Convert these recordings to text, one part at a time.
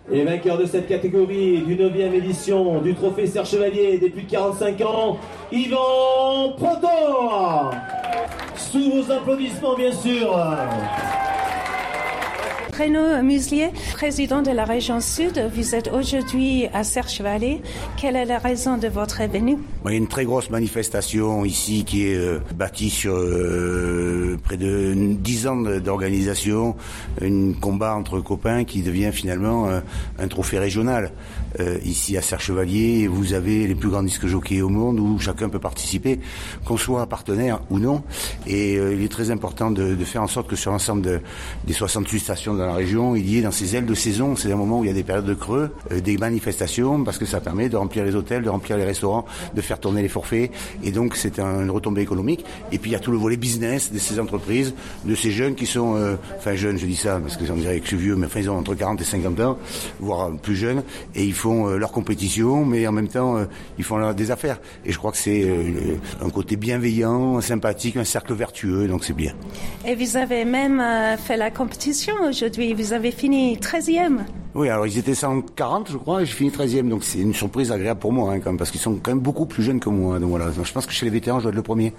Et vainqueur de cette catégorie du 9e édition du trophée Serge Chevalier des plus de 45 ans, Yvan Proto. Sous vos applaudissements, bien sûr. Renaud Muselier, président de la région Sud, vous êtes aujourd'hui à Serre-Chevalier. Quelle est la raison de votre venue? Il y a une très grosse manifestation ici qui est bâtie sur près de 10 ans d'organisation, un combat entre copains qui devient finalement un trophée régional. Ici à Serre-Chevalier, vous avez les plus grands disques jockeys au monde où chacun peut participer, qu'on soit partenaire ou non. Et il est très important de faire en sorte que sur l'ensemble des 68 stations dans la région, il y ait dans ces ailes de saison, c'est un moment où il y a des périodes de creux, des manifestations, parce que ça permet de remplir les hôtels, de remplir les restaurants, de faire tourner les forfaits, et donc c'est une retombée économique. Et puis il y a tout le volet business de ces entreprises, de ces jeunes qui sont, jeunes, je dis ça parce que on dirait que je suis vieux, mais ils ont entre 40 et 50 ans, voire plus jeunes, et ils font leur compétition, mais en même temps ils font des affaires. Et je crois que c'est un côté bienveillant, sympathique, un cercle vertueux, donc c'est bien. Et vous avez même fait la compétition aujourd'hui. Vous avez fini 13e. Oui, alors ils étaient 140, je crois, et j'ai fini 13e, donc c'est une surprise agréable pour moi, quand même, parce qu'ils sont quand même beaucoup plus jeunes que moi. Donc voilà, donc, je pense que chez les vétérans, je dois être le premier.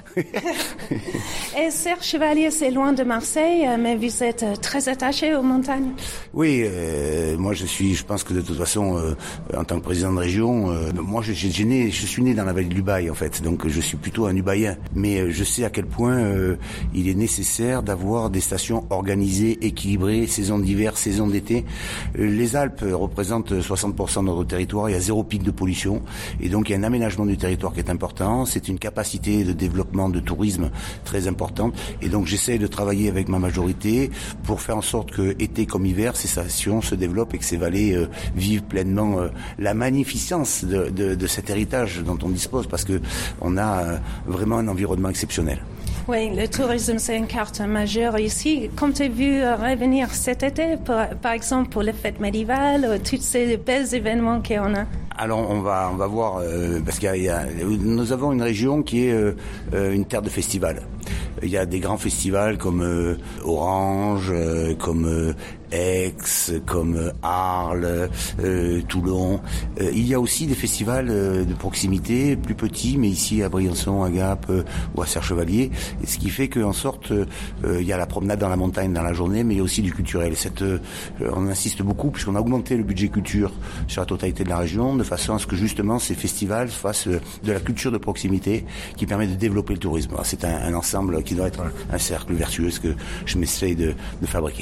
Et Serre-Chevalier, c'est loin de Marseille, mais vous êtes très attaché aux montagnes. Oui, moi je pense que de toute façon, en tant que président de région, moi je suis né dans la vallée de l'Ubaye en fait, donc je suis plutôt un Ubaïen. Mais je sais à quel point il est nécessaire d'avoir des stations organisées, équilibrées, saison d'hiver, saison d'été. Les Alpes représentent 60% de notre territoire, il y a 0 pic de pollution, et donc il y a un aménagement du territoire qui est important, c'est une capacité de développement de tourisme très importante, et donc j'essaie de travailler avec ma majorité pour faire en sorte que été comme hiver, ces stations se développent et que ces vallées vivent pleinement la magnificence de cet héritage dont on dispose, parce que on a vraiment un environnement exceptionnel. Oui, le tourisme, c'est une carte majeure ici. Comptez-vous revenir cet été, par exemple, pour les fêtes médiévales, tous ces belles événements qu'on a? Alors on va voir, parce nous avons une région qui est une terre de festivals. Il y a des grands festivals comme Orange, comme Aix, comme Arles, Toulon. Il y a aussi des festivals de proximité, plus petits, mais ici à Briançon, à Gap ou à Serre-Chevalier. Et ce qui fait qu'en sorte, il y a la promenade dans la montagne dans la journée, mais il y a aussi du culturel. On insiste beaucoup puisqu'on a augmenté le budget culture sur la totalité de la région, de façon à ce que justement ces festivals fassent de la culture de proximité qui permet de développer le tourisme. Alors, c'est un ensemble qui doit être un cercle vertueux, ce que je m'essaye de fabriquer.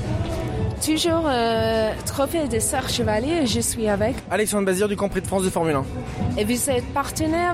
Toujours trophée de Serre-Chevalier, je suis avec Alexandre Bazir du Grand Prix de France de Formule 1. Et vous êtes partenaire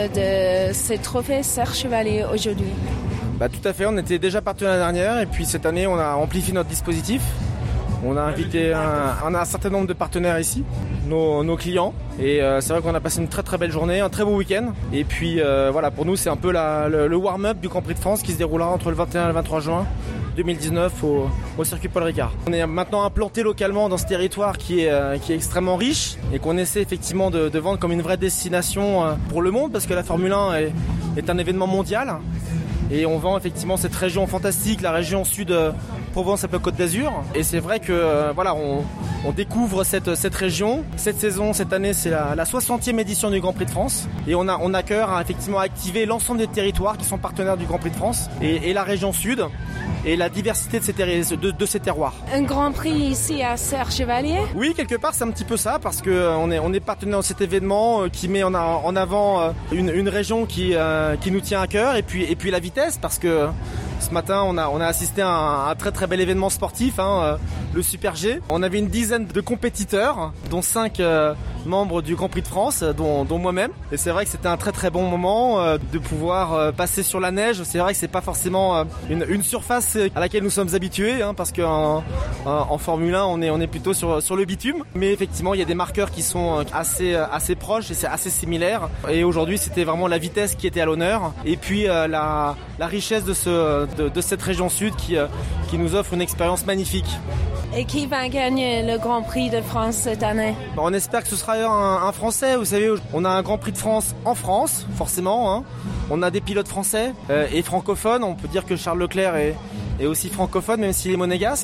de ce trophée Serre-Chevalier aujourd'hui? Tout à fait, on était déjà partenaire l'année dernière et puis cette année on a amplifié notre dispositif. On a invité un certain nombre de partenaires ici, nos clients, et c'est vrai qu'on a passé une très très belle journée, un très beau week-end. Et puis voilà, pour nous c'est un peu le warm-up du Grand Prix de France qui se déroulera entre le 21 et le 23 juin 2019 au circuit Paul Ricard. On est maintenant implanté localement dans ce territoire qui est extrêmement riche et qu'on essaie effectivement de vendre comme une vraie destination pour le monde, parce que la Formule 1 est un événement mondial. Et on vend effectivement cette région fantastique, la région sud Provence-Alpes-Côte d'Azur. Et c'est vrai que on découvre cette région. Cette saison, cette année, c'est la 60e édition du Grand Prix de France. Et on a cœur à effectivement activer l'ensemble des territoires qui sont partenaires du Grand Prix de France et la région sud et la diversité de ces terroirs. Un Grand Prix ici à Serre-Chevalier? Oui, quelque part c'est un petit peu ça, parce que on est partenaire de cet événement qui met en avant une région qui nous tient à cœur, et puis la vitesse, parce que ce matin on a assisté à un très très bel événement sportif, le Super G. On avait une dizaine de compétiteurs, dont 5 membres du Grand Prix de France, dont moi-même. Et c'est vrai que c'était un très très bon moment de pouvoir passer sur la neige. C'est vrai que c'est pas forcément une surface à laquelle nous sommes habitués, parce qu'en Formule 1 on est plutôt sur le bitume. Mais effectivement il y a des marqueurs qui sont assez proches et c'est assez similaire. Et aujourd'hui c'était vraiment la vitesse qui était à l'honneur, et puis la richesse de cette région sud qui nous offre une expérience magnifique. Et qui va gagner le Grand Prix de France cette année? On espère que ce sera un Français. Vous savez, on a un Grand Prix de France en France, forcément. On a des pilotes français et francophones. On peut dire que Charles Leclerc est aussi francophone, même s'il est monégasque.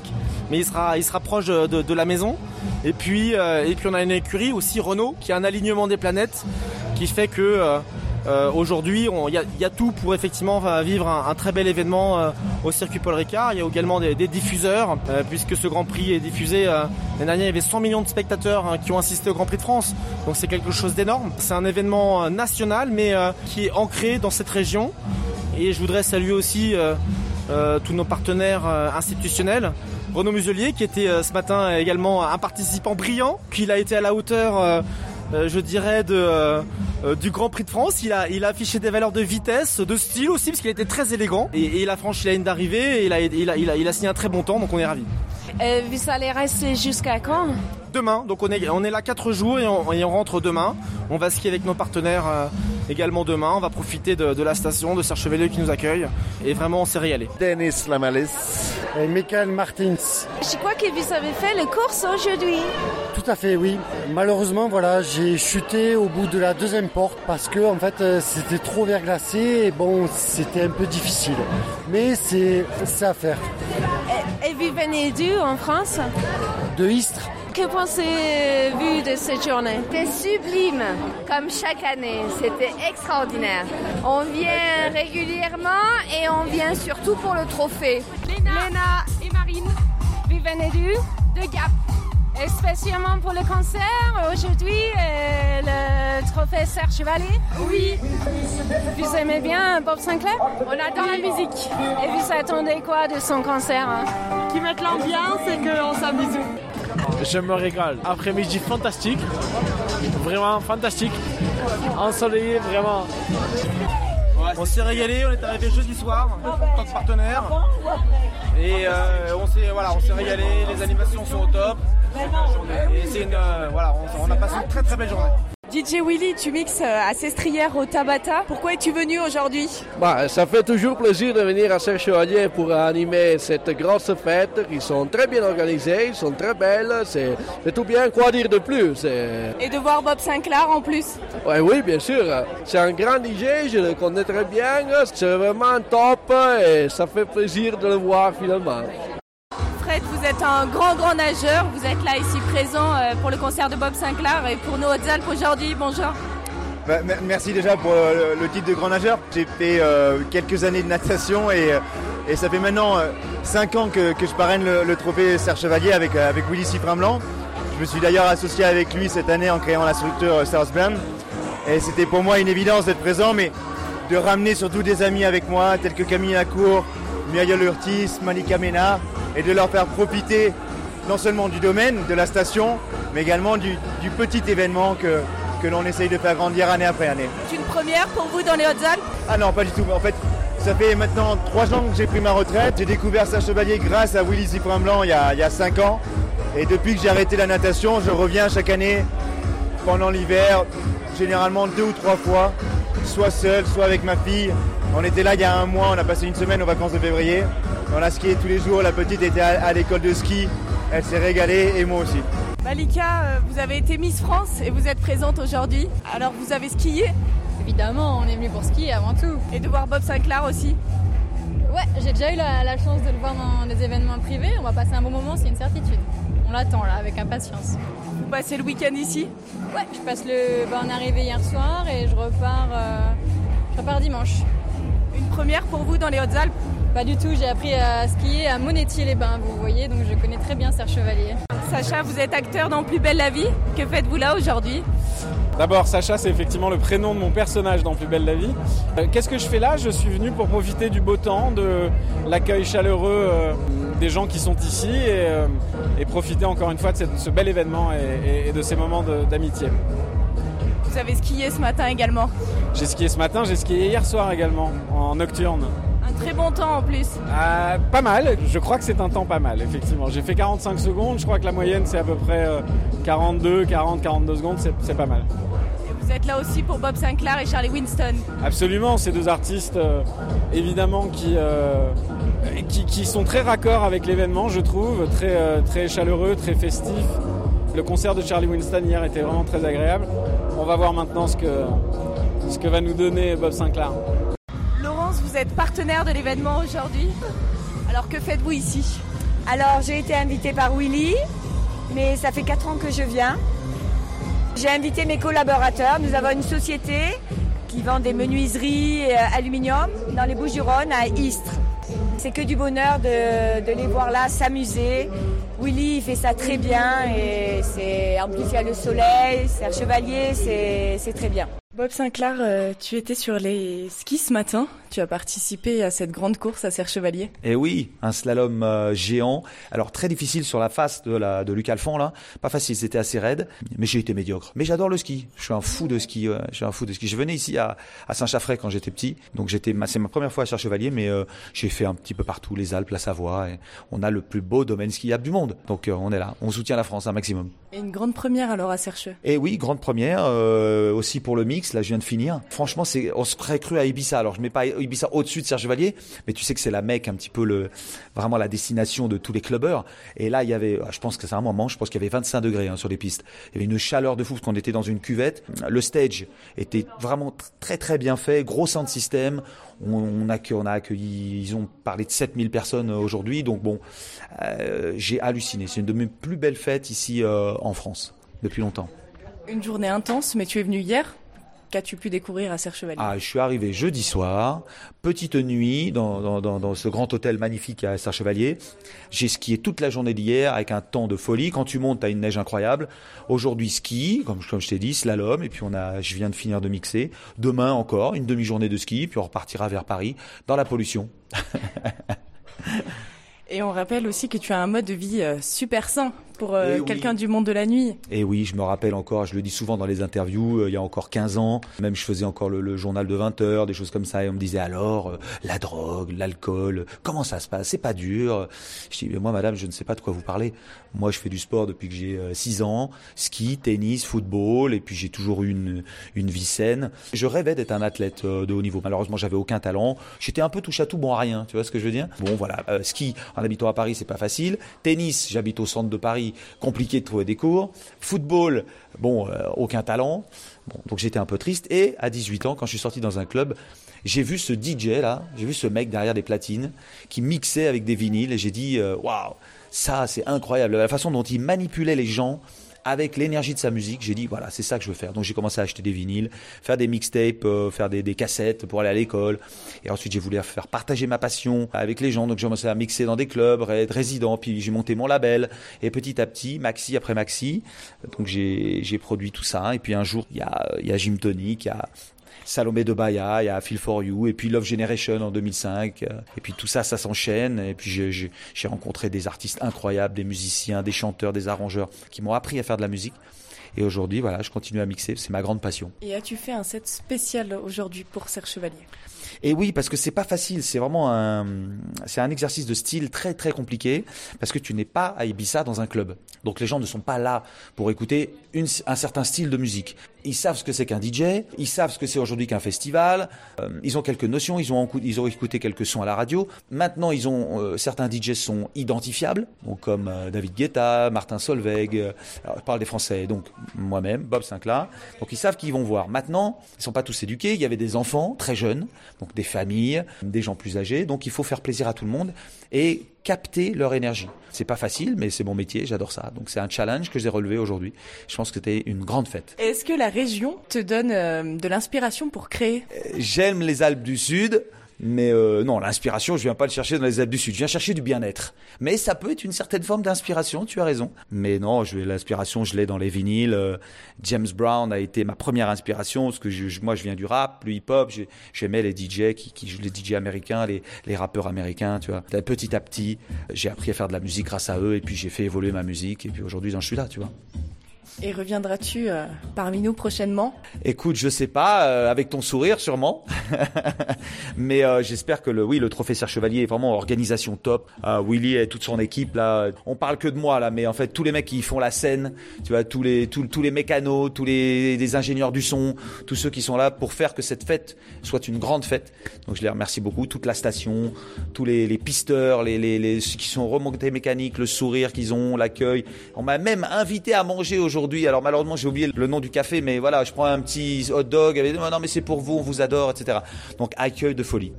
mais il sera proche de la maison. Et puis on a une écurie aussi, Renault, qui a un alignement des planètes qui fait que aujourd'hui il y a tout pour effectivement vivre un très bel événement au circuit Paul Ricard. Il y a également des diffuseurs puisque ce Grand Prix est diffusé. L'année dernière, il y avait 100 millions de spectateurs qui ont assisté au Grand Prix de France, donc c'est quelque chose d'énorme. C'est un événement national mais qui est ancré dans cette région. Et je voudrais saluer aussi tous nos partenaires institutionnels. Renaud Muselier qui était ce matin également un participant brillant, qu'il a été à la hauteur je dirais du Grand Prix de France. Il a affiché des valeurs de vitesse, de style aussi parce qu'il était très élégant et il a franchi la ligne d'arrivée et il a signé un très bon temps, donc on est ravis. Vous allez rester jusqu'à quand ? Demain, donc on est là 4 jours et on rentre demain. On va skier avec nos partenaires également demain. On va profiter de la station de Serre Chevalier qui nous accueille et vraiment on s'est régalé. Denis Lamales et Michael Martins. Je crois que vous avez fait la course aujourd'hui. Tout à fait, oui. Malheureusement, voilà, j'ai chuté au bout de la deuxième porte parce que en fait c'était trop verglacé et bon, c'était un peu difficile. Mais c'est à faire. Et vous venez d'où en France ? De Istres. Que pensez-vous de cette journée ? C'était sublime, comme chaque année. C'était extraordinaire. On vient régulièrement et on vient surtout pour le trophée. Léna et Marine, vous venez d'où ? De Gap. Et spécialement pour le concert, aujourd'hui, le trophée Serre Chevalier ? Oui. Vous aimez bien Bob Sinclair ? On adore la musique. Et vous attendez quoi de son concert ? Qui mette l'ambiance et qu'on s'amuse. Je me régale. Après-midi fantastique. Vraiment fantastique. Ensoleillé, vraiment. On s'est régalé, on est arrivé jeudi soir, en tant que partenaire. Et on s'est régalé, les animations sont au top. Et on a passé une très très belle journée. DJ Willy, tu mixes à Sestrières au Tabata. Pourquoi es-tu venu aujourd'hui ? Ça fait toujours plaisir de venir à Serre Chevalier pour animer cette grosse fête. Ils sont très bien organisés, ils sont très belles. C'est tout bien, quoi dire de plus. Et de voir Bob Sinclair en plus. Ouais, oui, bien sûr. C'est un grand DJ, je le connais très bien. C'est vraiment top et ça fait plaisir de le voir finalement. Fred, vous êtes un grand nageur, vous êtes là ici présent pour le concert de Bob Sinclair et pour nos Hautes-Alpes aujourd'hui, bonjour. Merci déjà pour le titre de grand nageur. J'ai fait quelques années de natation et ça fait maintenant 5 ans que je parraine le trophée Serre Chevalier avec Willy Siffrin-Blanc. Je me suis d'ailleurs associé avec lui cette année en créant la structure Southbound. Et c'était pour moi une évidence d'être présent, mais de ramener surtout des amis avec moi, tels que Camille Lacour, Muriel Urtis, Malika Ménard, et de leur faire profiter non seulement du domaine, de la station, mais également du petit événement que l'on essaye de faire grandir année après année. C'est une première pour vous dans les Hautes-Alpes ? Ah non, pas du tout. En fait, ça fait maintenant 3 ans que j'ai pris ma retraite. J'ai découvert Serre Chevalier grâce à Willy Siffrin-Blanc il y a 5 ans. Et depuis que j'ai arrêté la natation, je reviens chaque année pendant l'hiver, généralement 2 ou 3 fois, soit seul, soit avec ma fille. On était là il y a 1 mois, on a passé une semaine aux vacances de février. On a skié tous les jours, la petite était à l'école de ski, elle s'est régalée et moi aussi. Malika, vous avez été Miss France et vous êtes présente aujourd'hui. Alors vous avez skié ? Évidemment, on est venu pour skier avant tout. Et de voir Bob Sinclair aussi ? Ouais, j'ai déjà eu la chance de le voir dans des événements privés. On va passer un bon moment, c'est une certitude. On l'attend là, avec impatience. Vous passez le week-end ici ? Ouais, on est arrivé hier soir et je repars dimanche. Une première pour vous dans les Hautes-Alpes ? Pas du tout, j'ai appris à skier à Monétier-les-Bains, vous voyez, donc je connais très bien Serre Chevalier. Sacha, vous êtes acteur dans Plus belle la vie. Que faites-vous là aujourd'hui ? D'abord, Sacha, c'est effectivement le prénom de mon personnage dans Plus belle la vie. Qu'est-ce que je fais là ? Je suis venu pour profiter du beau temps, de l'accueil chaleureux des gens qui sont ici et profiter encore une fois de ce bel événement et de ces moments d'amitié. Vous avez skié ce matin également ? J'ai skié ce matin, j'ai skié hier soir également, en nocturne. Un très bon temps en plus. Pas mal, je crois que c'est un temps pas mal, effectivement. J'ai fait 45 secondes, je crois que la moyenne c'est à peu près 42 secondes, c'est pas mal. Et vous êtes là aussi pour Bob Sinclair et Charlie Winston. Absolument, ces 2 artistes évidemment qui sont très raccords avec l'événement, je trouve, très chaleureux, très festif. Le concert de Charlie Winston hier était vraiment très agréable. On va voir maintenant ce que va nous donner Bob Sinclair. Laurence, vous êtes partenaire de l'événement aujourd'hui. Alors que faites-vous ici ? Alors j'ai été invitée par Willy, mais ça fait 4 ans que je viens. J'ai invité mes collaborateurs. Nous avons une société qui vend des menuiseries aluminium dans les Bouches-du-Rhône à Istres. C'est que du bonheur de les voir là s'amuser. Willy il fait ça très bien et en plus il y a le soleil, Serre Chevalier, c'est très bien. Bob Sinclair, tu étais sur les skis ce matin. Tu as participé à cette grande course à Serre Chevalier. Et oui, un slalom géant. Alors très difficile sur la face de Luc Alphand là. Pas facile, c'était assez raide. Mais j'ai été médiocre. Mais j'adore le ski. Je suis un fou de ski. Je venais ici à Saint-Chaffray quand j'étais petit. Donc c'est ma première fois à Serre Chevalier, mais j'ai fait un petit peu partout, les Alpes, la Savoie. Et on a le plus beau domaine skiable du monde. Donc on est là. On soutient la France un maximum. Et une grande première alors à Serre-Chevalier. Et oui, grande première aussi pour le mix. Là, je viens de finir. Franchement, on se serait cru à Ibiza. Alors, je mets pas Ibiza au-dessus de Serre Chevalier, mais tu sais que c'est la Mecque, un petit peu vraiment la destination de tous les clubbeurs. Et là, il y avait, je pense que c'est un moment, je pense qu'il y avait 25 degrés sur les pistes. Il y avait une chaleur de fou parce qu'on était dans une cuvette. Le stage était vraiment très très bien fait, gros sound system. On a accueilli, ils ont parlé de 7000 personnes aujourd'hui. Donc bon, j'ai halluciné. C'est une de mes plus belles fêtes ici en France depuis longtemps. Une journée intense, mais tu es venu hier. Qu'as-tu pu découvrir à Serre Chevalier ? Je suis arrivé jeudi soir, petite nuit dans ce grand hôtel magnifique à Serre Chevalier. J'ai skié toute la journée d'hier avec un temps de folie. Quand tu montes, t'as une neige incroyable. Aujourd'hui, ski, comme je t'ai dit, slalom. Et puis je viens de finir de mixer. Demain encore, une demi-journée de ski. Puis on repartira vers Paris dans la pollution. Et on rappelle aussi que tu as un mode de vie super sain pour quelqu'un du monde de la nuit. Et oui, je me rappelle encore, je le dis souvent dans les interviews, il y a encore 15 ans, même je faisais encore le journal de 20 heures, des choses comme ça, et on me disait alors, la drogue, l'alcool, comment ça se passe ? C'est pas dur. Je dis, mais moi madame, je ne sais pas de quoi vous parlez. Moi je fais du sport depuis que j'ai 6 ans, ski, tennis, football, et puis j'ai toujours eu une vie saine. Je rêvais d'être un athlète de haut niveau. Malheureusement, j'avais aucun talent. J'étais un peu touche à tout, bon à rien, tu vois ce que je veux dire ? Bon voilà, ski, en habitant à Paris, c'est pas facile. Tennis, j'habite au centre de Paris, compliqué de trouver des cours. Football, bon, aucun talent. Bon, donc j'étais un peu triste. Et à 18 ans, quand je suis sorti dans un club, j'ai vu ce DJ là, j'ai vu ce mec derrière des platines qui mixait avec des vinyles et j'ai dit waouh, ça c'est incroyable. La façon dont il manipulait les gens avec l'énergie de sa musique, j'ai dit voilà, c'est ça que je veux faire. Donc j'ai commencé à acheter des vinyles, faire des mixtapes, faire des cassettes pour aller à l'école. Et ensuite j'ai voulu faire partager ma passion avec les gens. Donc j'ai commencé à mixer dans des clubs, être résident. Puis j'ai monté mon label. Et petit à petit, maxi après maxi, donc j'ai produit tout ça. Et puis un jour, il y a Gym Tonic, il y a Salomé de Bahia, il y a Feel For You, et puis Love Generation en 2005. Et puis tout ça s'enchaîne. Et puis j'ai rencontré des artistes incroyables, des musiciens, des chanteurs, des arrangeurs qui m'ont appris à faire de la musique. Et aujourd'hui, voilà, je continue à mixer, c'est ma grande passion. Et as-tu fait un set spécial aujourd'hui pour Serre Chevalier ? Et oui, parce que c'est pas facile, c'est vraiment un exercice de style très très compliqué, parce que tu n'es pas à Ibiza dans un club. Donc les gens ne sont pas là pour écouter un certain style de musique. Ils savent ce que c'est qu'un DJ, ils savent ce que c'est aujourd'hui qu'un festival, ils ont quelques notions, ils ont écouté quelques sons à la radio. Maintenant, certains DJ sont identifiables, donc comme David Guetta, Martin Solveig, alors, je parle des Français, donc moi-même, Bob Sinclair. Donc ils savent qu'ils vont voir. Maintenant, ils sont pas tous éduqués, il y avait des enfants très jeunes, donc des familles, des gens plus âgés, donc il faut faire plaisir à tout le monde et capter leur énergie. C'est pas facile, mais c'est mon métier, j'adore ça. Donc c'est un challenge que j'ai relevé aujourd'hui. Je pense que c'était une grande fête. Est-ce que la région te donne de l'inspiration pour créer ? J'aime les Alpes du Sud. Mais non, l'inspiration, je viens pas le chercher dans les Alpes du Sud. Je viens chercher du bien-être. Mais ça peut être une certaine forme d'inspiration, tu as raison. Mais non, l'inspiration, je l'ai dans les vinyles. James Brown a été ma première inspiration parce que moi, je viens du rap, le hip-hop. J'aimais les DJ qui jouent les DJ américains, les rappeurs américains, tu vois. Petit à petit, j'ai appris à faire de la musique grâce à eux et puis j'ai fait évoluer ma musique et puis aujourd'hui, j'en suis là, tu vois. Et reviendras-tu parmi nous prochainement ? Écoute, je sais pas, avec ton sourire sûrement. Mais j'espère que le trophée Serre Chevalier est vraiment organisation top. Willy et toute son équipe là, on parle que de moi là, mais en fait tous les mecs qui font la scène, tu vois, tous les mécanos, tous les ingénieurs du son, tous ceux qui sont là pour faire que cette fête soit une grande fête. Donc je les remercie beaucoup, toute la station, tous les pisteurs, ceux qui sont remontés mécaniques, le sourire qu'ils ont, l'accueil. On m'a même invité à manger aujourd'hui. Alors malheureusement j'ai oublié le nom du café, mais voilà, je prends un petit hot dog, non mais c'est pour vous, on vous adore, etc. Donc accueil de folie.